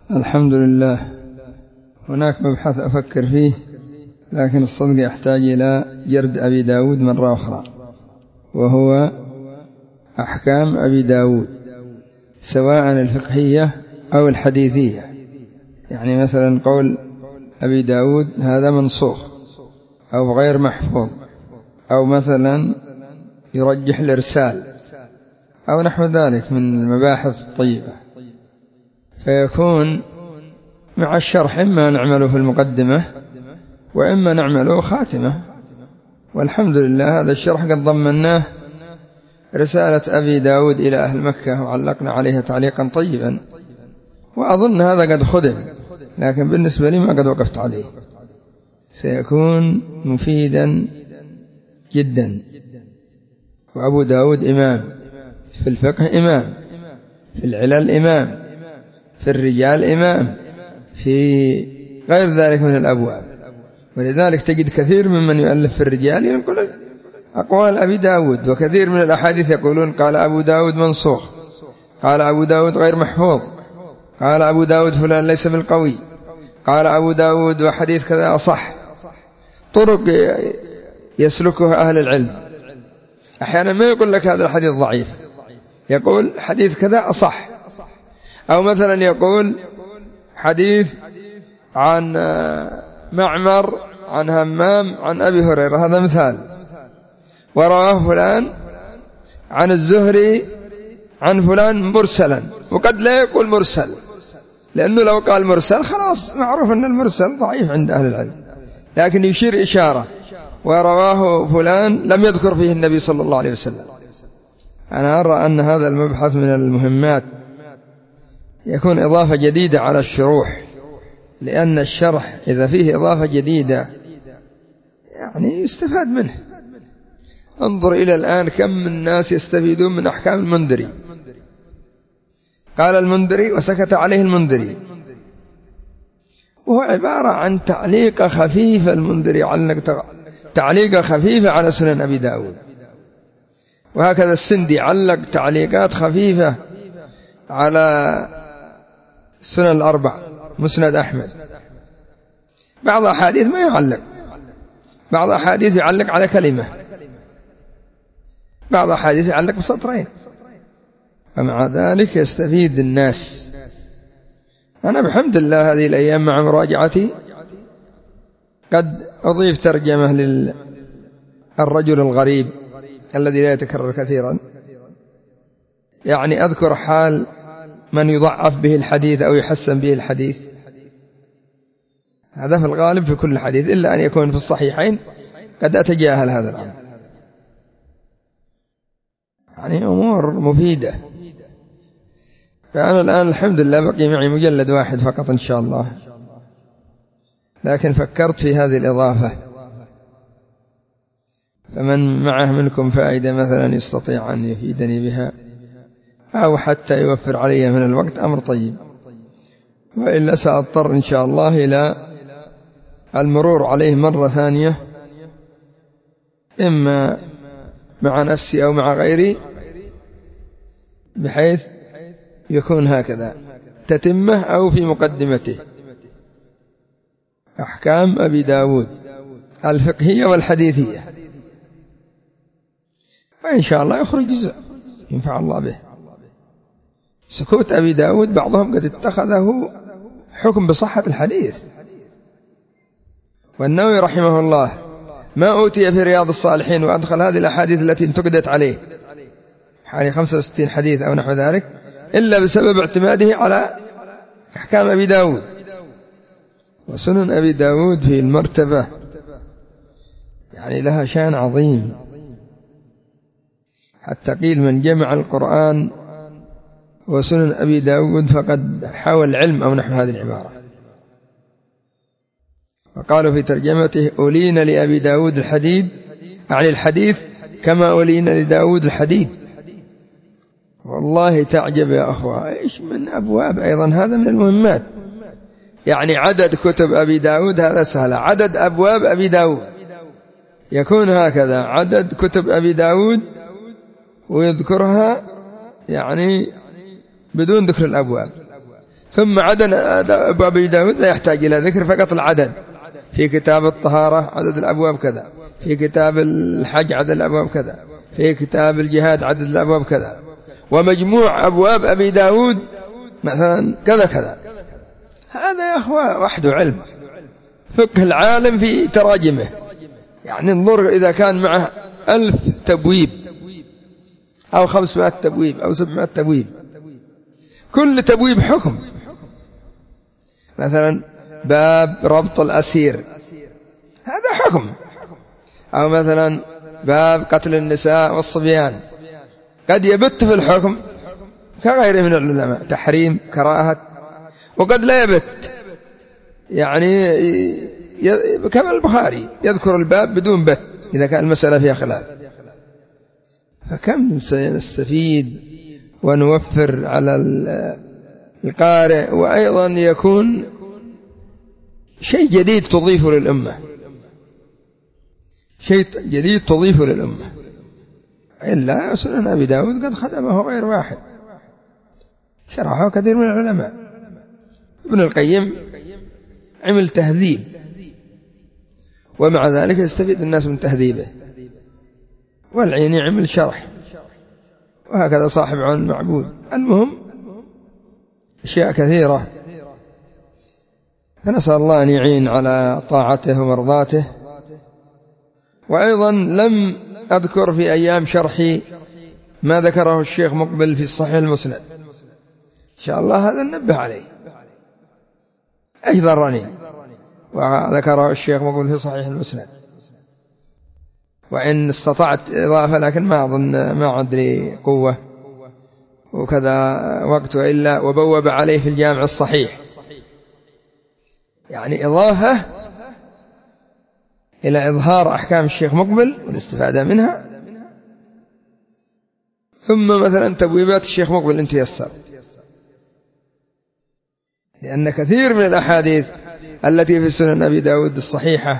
الحمد لله. هناك مبحث أفكر فيه، لكن الصدق يحتاج إلى جرد أبي داود مرة أخرى، وهو أحكام أبي داود سواء الفقهية أو الحديثية. يعني مثلا قول أبي داود هذا منسوخ أو غير محفوظ، أو مثلا يرجح الإرسال أو نحو ذلك من المباحث الطيبة، فيكون مع الشرح إما نعمله في المقدمة وإما نعمله خاتمة. والحمد لله هذا الشرح قد ضمناه رسالة أبي داود إلى أهل مكة وعلقنا عليها تعليقا طيبا، وأظن هذا قد خدم، لكن بالنسبة لي ما قد وقفت عليه. سيكون مفيدا جدا. وأبو داود إمام في الفقه، إمام في العلل، إمام في الرجال، إمام في غير ذلك من الأبواب. ولذلك تجد كثير ممن يؤلف في الرجال ينقل أقوال أبي داود، وكثير من الأحاديث يقولون قال أبو داود منسوخ، قال أبو داود غير محفوظ، قال أبو داود فلان ليس بالقوي، قال أبو داود وحديث كذا أصح. طرق يسلكها أهل العلم. أحيانا ما يقول لك هذا الحديث ضعيف، يقول حديث كذا أصح. أو مثلا يقول حديث عن معمر عن همام عن أبي هريرة، هذا مثال، ورواه فلان عن الزهري عن فلان مرسلا، وقد لا يقول مرسل، لأنه لو قال مرسل خلاص معروف أن المرسل ضعيف عند أهل العلم، لكن يشير إشارة ورواه فلان لم يذكر فيه النبي صلى الله عليه وسلم. أنا أرى أن هذا المبحث من المهمات، يكون إضافة جديدة على الشروح، لأن الشرح إذا فيه إضافة جديدة يعني يستفاد منه. انظر إلى الآن كم من الناس يستفيدون من أحكام المنذري. قال المنذري وسكت عليه المنذري، وهو عبارة عن تعليق خفيفة. المنذري علق تعليق خفيفة على سنن أبي داود، وهكذا السندي علق تعليقات خفيفة على سنن الأربع، مسند أحمد. بعض أحاديث ما يعلق، بعض أحاديث يعلق على كلمة، بعض أحاديث يعلق بسطرين، ومع ذلك يستفيد الناس. أنا بحمد الله هذه الأيام مع مراجعتي قد أضيف ترجمة للرجل الغريب الذي لا يتكرر كثيرا، يعني أذكر حال من يضعف به الحديث أو يحسن به الحديث، هذا في الغالب في كل حديث، إلا أن يكون في الصحيحين قد أتجاهل هذا الأمر. يعني أمور مفيدة. فأنا الآن الحمد لله بقي معي مجلد واحد فقط إن شاء الله، لكن فكرت في هذه الإضافة، فمن معه منكم فائدة مثلا يستطيع أن يفيدني بها أو حتى يوفر علي من الوقت أمر طيب، وإلا سأضطر إن شاء الله إلى المرور عليه مرة ثانية، إما مع نفسي أو مع غيري، بحيث يكون هكذا تتمه أو في مقدمته. أحكام أبي داود الفقهية والحديثية، وإن شاء الله يخرج جزء ينفع الله به. سكوت أبي داود بعضهم قد اتخذه حكم بصحة الحديث، والنووي رحمه الله ما أوتي في رياض الصالحين وأدخل هذه الأحاديث التي انتقدت عليه حوالي 65 حديث أو نحو ذلك، إلا بسبب اعتماده على أحكام أبي داود. وسنن أبي داود في المرتبة يعني لها شان عظيم، حتى قيل من جمع القرآن وسنن أبي داود فقد حوى العلم أو نحو هذه العبارة. وقالوا في ترجمته أولين لأبي داود الحديد، يعني الحديث كما أولين لداود الحديد. والله تعجب يا أخوة، إيش من أبواب أيضا، هذا من المهمات. يعني عدد كتب أبي داود هذا سهل، عدد أبواب أبي داود يكون هكذا، عدد كتب أبي داود ويذكرها يعني بدون ذكر الأبواب. ثم عدد أبواب أبي داود لا يحتاج إلى ذكر، فقط العدد. في كتاب الطهارة عدد الأبواب كذا، في كتاب الحج عدد الأبواب كذا، في كتاب الجهاد عدد الأبواب كذا، ومجموع أبواب أبي داود مثلا كذا كذا. هذا يا أخوة وحده علم، فقه العالم في تراجمه. يعني انظر إذا كان معه 1000 تبويب أو 500 تبويب أو 700 تبويب، كل تبويب حكم. مثلا باب ربط الأسير هذا حكم، أو مثلا باب قتل النساء والصبيان، قد يبت في الحكم كغيره من العلماء، تحريم كراهة، وقد لا يبت، يعني كما البخاري يذكر الباب بدون بت إذا كان المسألة فيها خلاف. فكم سنستفيد ونوفر على القارئ، وأيضا يكون شيء جديد تضيفه للأمة، شيء جديد تضيفه للأمة. إلا سنن أبي داود قد خدمه غير واحد، شرحه كثير من العلماء. ابن القيم عمل تهذيب، ومع ذلك يستفيد الناس من تهذيبه، والعيني عمل شرح، وهكذا صاحب عون المعبود. المهم أشياء كثيرة، فنسأل الله أن يعين على طاعته ومرضاته. وأيضا لم أذكر في أيام شرحي ما ذكره الشيخ مقبل في الصحيح المسند، إن شاء الله هذا ننبه عليه، أجذرني، وذكره الشيخ مقبل في صحيح المسند، وإن استطعت إضافة لكن ما أظن، ما أدري قوة وكذا وقت، إلا وبوب عليه في الجامع الصحيح، يعني إضافة إلى إظهار أحكام الشيخ مقبل والاستفادة منها. ثم مثلا تبويبات الشيخ مقبل إن تيسر، لأن كثير من الأحاديث التي في سنن أبي داود الصحيحة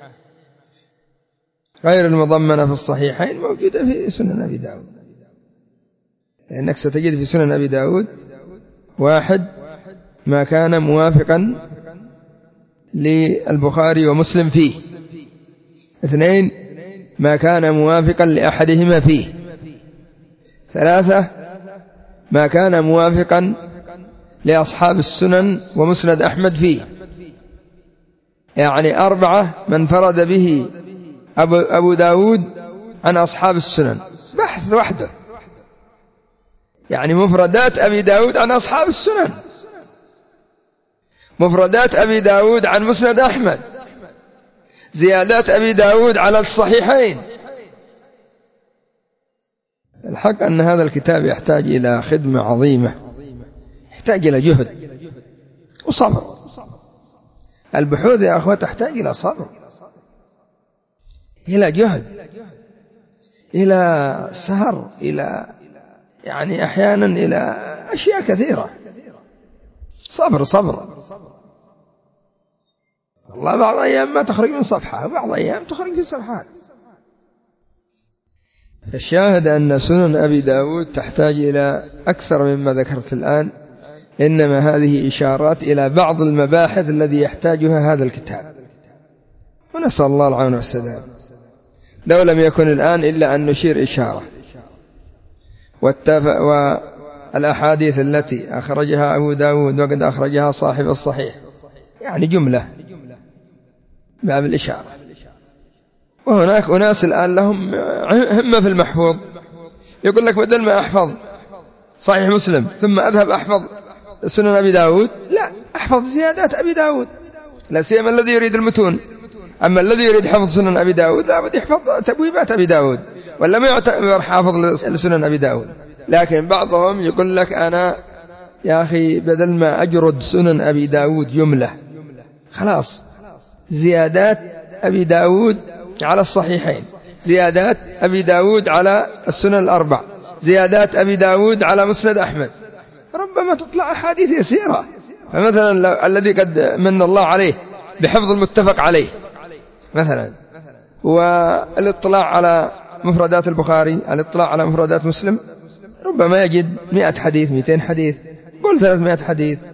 غير المضمنة في الصحيحين موجودة في سنن أبي داود، لأنك ستجد في سنن أبي داود: 1 ما كان موافقا للبخاري ومسلم فيه، 2 ما كان موافقا لأحدهما فيه، 3 ما كان موافقا لأصحاب السنن ومسند أحمد فيه، يعني 4 من فرد به أبو داود عن أصحاب السنن، بحث وحده، يعني مفردات أبي داود عن أصحاب السنن، مفردات أبي داود عن مسند أحمد، زيادات أبي داود على الصحيحين. الحق أن هذا الكتاب يحتاج إلى خدمة عظيمة، يحتاج إلى جهد وصبر. البحوث يا أخوة تحتاج إلى صبر، إلى جهد، إلى سهر، إلى يعني أحيانا إلى أشياء كثيرة. صبر صبر. والله بعض أيام ما تخرج من صفحة، وبعض أيام تخرج في صفحات. الشاهد أن سنن أبي داود تحتاج إلى أكثر مما ذكرت الآن، إنما هذه إشارات إلى بعض المباحث الذي يحتاجها هذا الكتاب، ونسأل الله العون والسداد. لو لم يكن الآن إلا أن نشير إشارة، والأحاديث التي أخرجها أبو داود وقد أخرجها صاحب الصحيح، يعني جملة باب الإشارة. وهناك أناس الآن لهم همة في المحفوظ، يقول لك بدل ما أحفظ صحيح مسلم ثم أذهب أحفظ سنن أبي داود، لا، أحفظ زيادات أبي داود، لا سيما الذي يريد المتون. أما الذي يريد حفظ سنن أبي داود لا بد يحفظ تبويبات أبي داود، ولا ما يعتبر حافظ لسنن أبي داود. لكن بعضهم يقول لك أنا يا أخي بدل ما أجرد سنن أبي داود جملة، خلاص زيادات أبي داود على الصحيحين، زيادات أبي داود على السنن الأربع، زيادات أبي داود على مسند أحمد، ربما تطلع أحاديث يسيرة. فمثلا الذي قد من الله عليه بحفظ المتفق عليه مثلا، والاطلاع على مفردات البخاري، الاطلاع على مفردات مسلم، ربما يجد 100 حديث 200 حديث، قل 300 حديث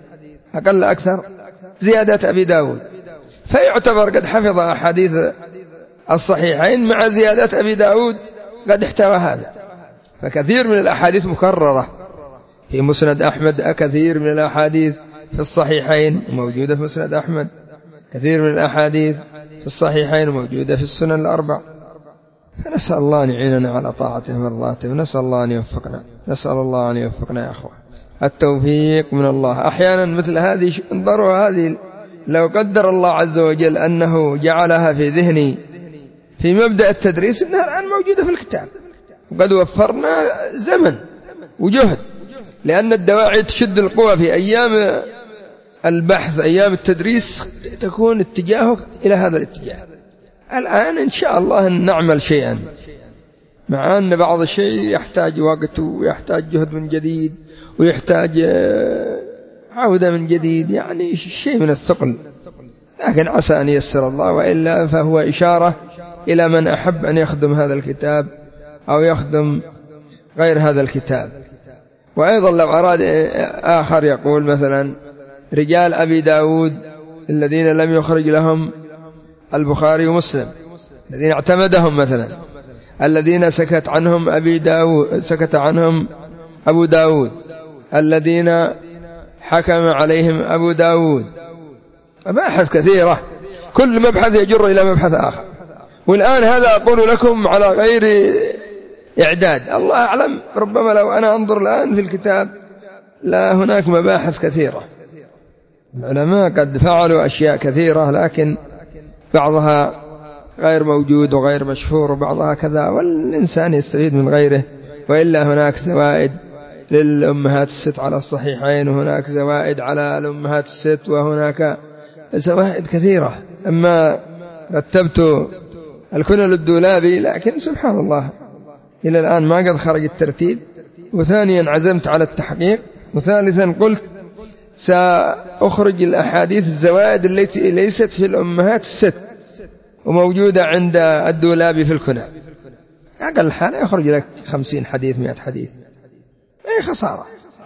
أقل أكثر زيادة أبي داود، فيعتبر قد حفظ أحاديث الصحيحين مع زيادة أبي داود قد احتوى هذا. فكثير من الأحاديث مكررة في مسند أحمد، كثير من الأحاديث في الصحيحين موجودة في مسند أحمد، كثير من الأحاديث في الصحيحين موجودة في السنن الأربع. فنسأل الله أن يعيننا على طاعته ومرضاته، ونسأل الله أن يوفقنا، نسأل الله أن يوفقنا يا أخوة. التوفيق من الله. أحيانا مثل هذه انظروا، هذه لو قدر الله عز وجل أنه جعلها في ذهني في مبدأ التدريس إنها الآن موجودة في الكتاب، وقد وفرنا زمن وجهد، لأن الدواعي تشد القوى في أيام البحث، أيام التدريس تكون اتجاهك إلى هذا الاتجاه. الآن إن شاء الله أن نعمل شيئا، مع أن بعض الشيء يحتاج وقت ويحتاج جهد من جديد ويحتاج عودة من جديد، يعني شيء من الثقل، لكن عسى أن ييسر الله، وإلا فهو إشارة إلى من أحب أن يخدم هذا الكتاب أو يخدم غير هذا الكتاب. وأيضا لو أراد آخر يقول مثلا رجال أبي داود الذين لم يخرج لهم البخاري ومسلم، الذين اعتمدهم مثلا، الذين سكت عنهم أبو داود، الذين حكم عليهم أبو داود، مباحث كثيرة، كل مبحث يجر إلى مبحث آخر. والآن هذا أقول لكم على غير إعداد، الله أعلم، ربما لو أنا أنظر الآن في الكتاب لا هناك مباحث كثيرة، العلماء قد فعلوا أشياء كثيرة، لكن بعضها غير موجود وغير مشهور وبعضها كذا، والإنسان يستفيد من غيره. وإلا هناك زوائد للأمهات الست على الصحيحين، وهناك زوائد على الأمهات الست، وهناك زوائد كثيرة. أما رتبت الكنى للدولابي، لكن سبحان الله إلى الآن ما قد خرج الترتيب. وثانيا عزمت على التحقيق، وثالثا قلت سأخرج الأحاديث الزوائد التي ليست في الأمهات الست وموجودة عند الدولابي في الكنى، أقل حالة يخرج لك 50 حديث 100 حديث، أي خسارة.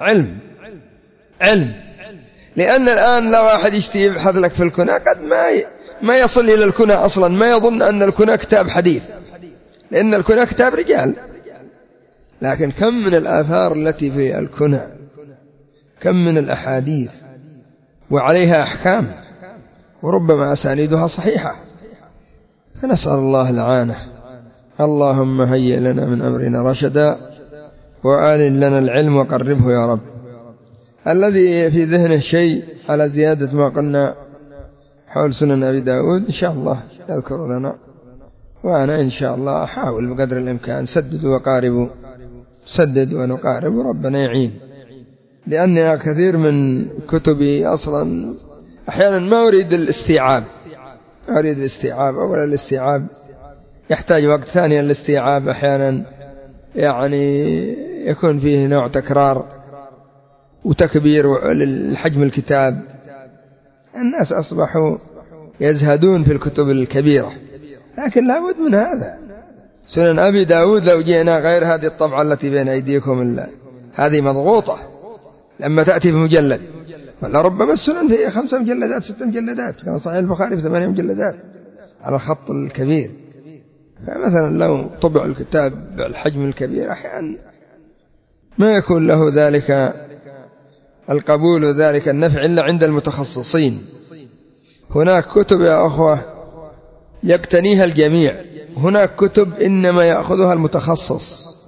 علم، لأن الآن لو واحد يشتي يبحث لك في الكنى قد ما يصل إلى الكنى أصلا، ما يظن أن الكنى كتاب حديث، لأن الكنى كتاب رجال. لكن كم من الآثار التي في الكنى، كم من الأحاديث وعليها أحكام، وربما أسانيدها صحيحة. فنسأل الله العانة. اللهم هيئ لنا من أمرنا رشدا، وآلن لنا العلم وقربه يا رب. الذي في ذهنه شيء على زيادة ما قلنا حول سنن أبي داود إن شاء الله يذكر لنا، وأنا إن شاء الله أحاول بقدر الإمكان سددوا وقاربوا، سدد ونقارب، وربنا يعين. لأن كثير من كتبي أصلا أحيانا ما أريد الاستيعاب، أولا الاستيعاب يحتاج وقت، ثانيا الاستيعاب أحيانا يعني يكون فيه نوع تكرار وتكبير للحجم الكتاب. الناس أصبحوا يزهدون في الكتب الكبيرة، لكن لا بد من هذا. سنن أبي داود لو جئنا غير هذه الطبعة التي بين أيديكم هذه مضغوطة لما تأتي في مجلد، ولا ربما السنن في 5 مجلدات 6 مجلدات، كما صحيح البخاري في 8 مجلدات على الخط الكبير. فمثلا لو طبع الكتاب بالحجم الكبير أحيانا ما يكون له ذلك القبول وذلك النفع إلا عند المتخصصين. هناك كتب يا أخوة يقتنيها الجميع، هناك كتب إنما يأخذها المتخصص،